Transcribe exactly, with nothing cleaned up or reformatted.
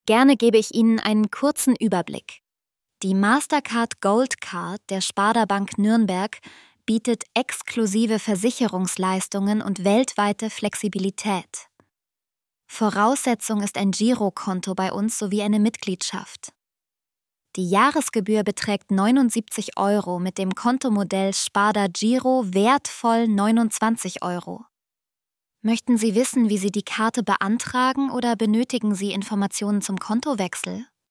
Gerne gebe ich Ihnen einen kurzen Überblick. Die Mastercard Gold Card der Sparda Bank Nürnberg bietet exklusive Versicherungsleistungen und weltweite Flexibilität. Voraussetzung ist ein Girokonto bei uns sowie eine Mitgliedschaft. Die Jahresgebühr beträgt neunundsiebzig Euro mit dem Kontomodell Sparda Giro wertvoll neunundzwanzig Euro. Möchten Sie wissen, wie Sie die Karte beantragen oder benötigen Sie Informationen zum Kontowechsel?